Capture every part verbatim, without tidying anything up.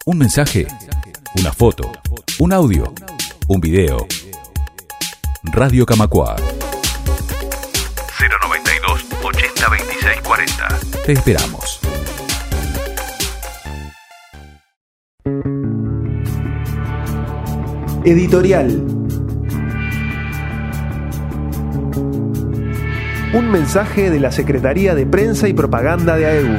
Un mensaje, una foto, un audio, un video. Radio Camacua. cero noventa y dos, ochenta, veintiséis, cuarenta. Te esperamos. Editorial. Un mensaje de la Secretaría de Prensa y Propaganda de A E U.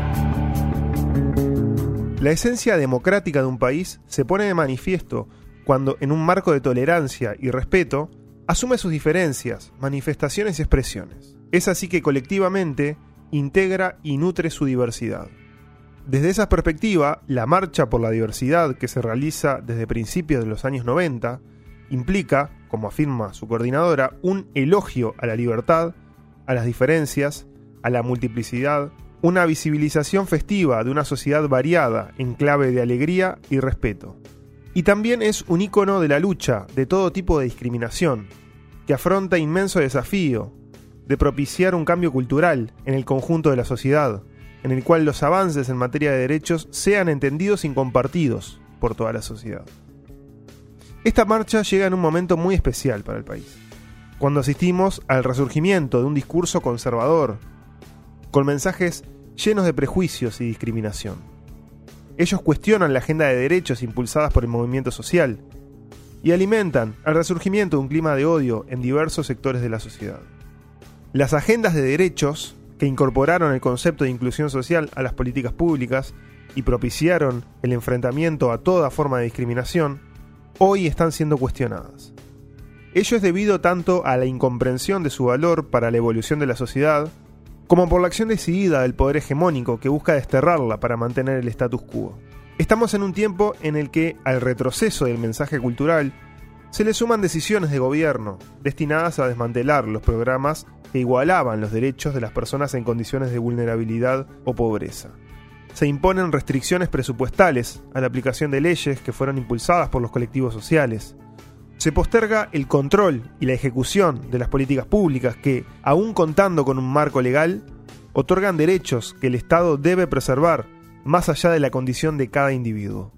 La esencia democrática de un país se pone de manifiesto cuando, en un marco de tolerancia y respeto, asume sus diferencias, manifestaciones y expresiones. Es así que colectivamente integra y nutre su diversidad. Desde esa perspectiva, la marcha por la diversidad que se realiza desde principios de los años noventa implica, como afirma su coordinadora, un elogio a la libertad, a las diferencias, a la multiplicidad, una visibilización festiva de una sociedad variada en clave de alegría y respeto. Y también es un ícono de la lucha de todo tipo de discriminación, que afronta inmenso desafío de propiciar un cambio cultural en el conjunto de la sociedad, en el cual los avances en materia de derechos sean entendidos y compartidos por toda la sociedad. Esta marcha llega en un momento muy especial para el país, cuando asistimos al resurgimiento de un discurso conservador, con mensajes llenos de prejuicios y discriminación. Ellos cuestionan la agenda de derechos impulsadas por el movimiento social y alimentan el resurgimiento de un clima de odio en diversos sectores de la sociedad. Las agendas de derechos, que incorporaron el concepto de inclusión social a las políticas públicas y propiciaron el enfrentamiento a toda forma de discriminación, hoy están siendo cuestionadas. Ello es debido tanto a la incomprensión de su valor para la evolución de la sociedad, como por la acción decidida del poder hegemónico que busca desterrarla para mantener el status quo. Estamos en un tiempo en el que, al retroceso del mensaje cultural, se le suman decisiones de gobierno destinadas a desmantelar los programas que igualaban los derechos de las personas en condiciones de vulnerabilidad o pobreza. Se imponen restricciones presupuestales a la aplicación de leyes que fueron impulsadas por los colectivos sociales. Se posterga el control y la ejecución de las políticas públicas que, aun contando con un marco legal, otorgan derechos que el Estado debe preservar más allá de la condición de cada individuo.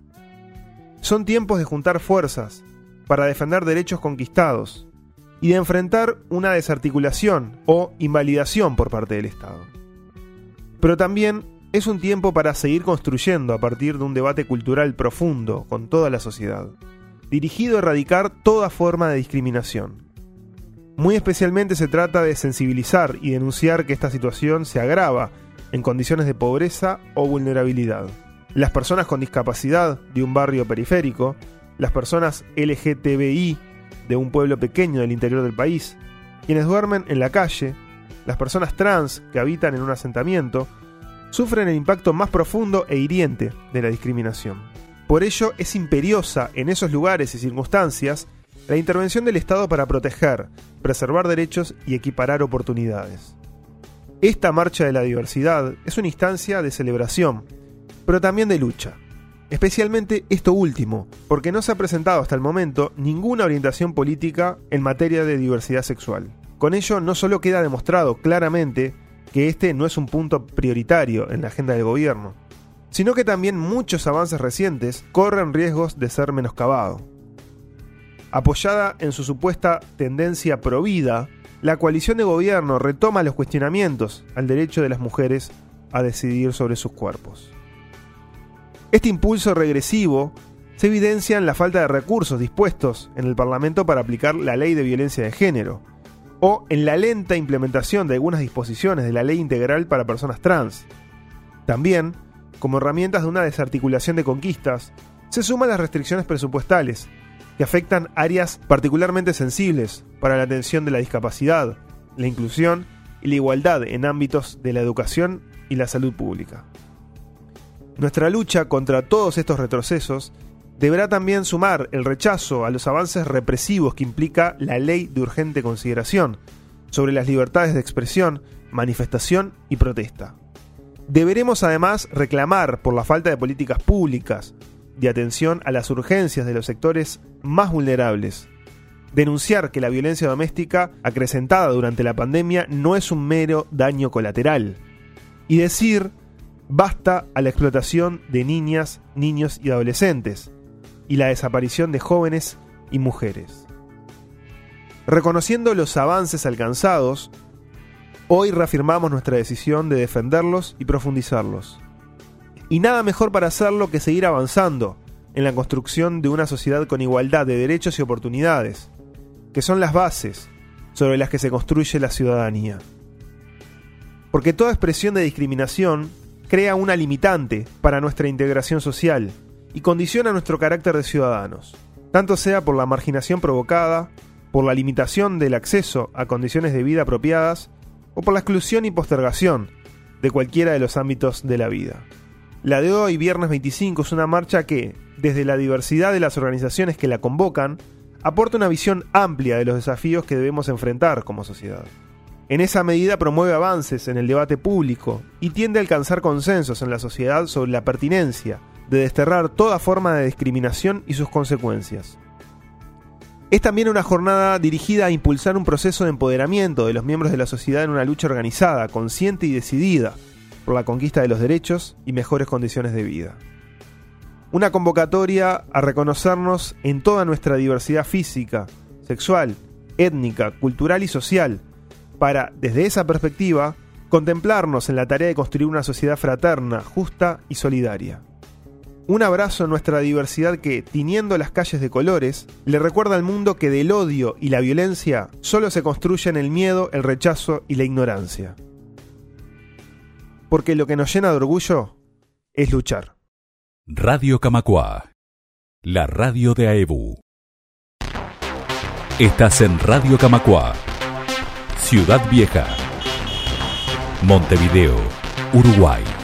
Son tiempos de juntar fuerzas para defender derechos conquistados y de enfrentar una desarticulación o invalidación por parte del Estado. Pero también es un tiempo para seguir construyendo a partir de un debate cultural profundo con toda la sociedad, dirigido a erradicar toda forma de discriminación. Muy especialmente se trata de sensibilizar y denunciar que esta situación se agrava en condiciones de pobreza o vulnerabilidad. Las personas con discapacidad de un barrio periférico, las personas L G T B I de un pueblo pequeño del interior del país, quienes duermen en la calle, las personas trans que habitan en un asentamiento, sufren el impacto más profundo e hiriente de la discriminación. Por ello, es imperiosa en esos lugares y circunstancias la intervención del Estado para proteger, preservar derechos y equiparar oportunidades. Esta marcha de la diversidad es una instancia de celebración, pero también de lucha. Especialmente esto último, porque no se ha presentado hasta el momento ninguna orientación política en materia de diversidad sexual. Con ello no solo queda demostrado claramente que este no es un punto prioritario en la agenda del gobierno, sino que también muchos avances recientes corren riesgos de ser menoscabados. Apoyada en su supuesta tendencia provida, la coalición de gobierno retoma los cuestionamientos al derecho de las mujeres a decidir sobre sus cuerpos. Este impulso regresivo se evidencia en la falta de recursos dispuestos en el Parlamento para aplicar la ley de violencia de género, o en la lenta implementación de algunas disposiciones de la ley integral para personas trans. También, como herramientas de una desarticulación de conquistas, se suman las restricciones presupuestales, que afectan áreas particularmente sensibles para la atención de la discapacidad, la inclusión y la igualdad en ámbitos de la educación y la salud pública. Nuestra lucha contra todos estos retrocesos deberá también sumar el rechazo a los avances represivos que implica la Ley de Urgente Consideración sobre las libertades de expresión, manifestación y protesta. Deberemos además reclamar por la falta de políticas públicas de atención a las urgencias de los sectores más vulnerables. Denunciar que la violencia doméstica acrecentada durante la pandemia no es un mero daño colateral. Y decir Basta a la explotación de niñas, niños y adolescentes y la desaparición de jóvenes y mujeres. Reconociendo los avances alcanzados, hoy reafirmamos nuestra decisión de defenderlos y profundizarlos. Y nada mejor para hacerlo que seguir avanzando en la construcción de una sociedad con igualdad de derechos y oportunidades, que son las bases sobre las que se construye la ciudadanía. Porque toda expresión de discriminación crea una limitante para nuestra integración social y condiciona nuestro carácter de ciudadanos, tanto sea por la marginación provocada, por la limitación del acceso a condiciones de vida apropiadas o por la exclusión y postergación de cualquiera de los ámbitos de la vida. La de hoy, viernes veinticinco, es una marcha que, desde la diversidad de las organizaciones que la convocan, aporta una visión amplia de los desafíos que debemos enfrentar como sociedad. En esa medida promueve avances en el debate público y tiende a alcanzar consensos en la sociedad sobre la pertinencia de desterrar toda forma de discriminación y sus consecuencias. Es también una jornada dirigida a impulsar un proceso de empoderamiento de los miembros de la sociedad en una lucha organizada, consciente y decidida por la conquista de los derechos y mejores condiciones de vida. Una convocatoria a reconocernos en toda nuestra diversidad física, sexual, étnica, cultural y social, para, desde esa perspectiva, contemplarnos en la tarea de construir una sociedad fraterna, justa y solidaria. Un abrazo a nuestra diversidad que, tiñendo las calles de colores, le recuerda al mundo que del odio y la violencia solo se construyen el miedo, el rechazo y la ignorancia. Porque lo que nos llena de orgullo es luchar. Radio Camacuá, la radio de A E B U. Estás en Radio Camacuá, Ciudad Vieja, Montevideo, Uruguay.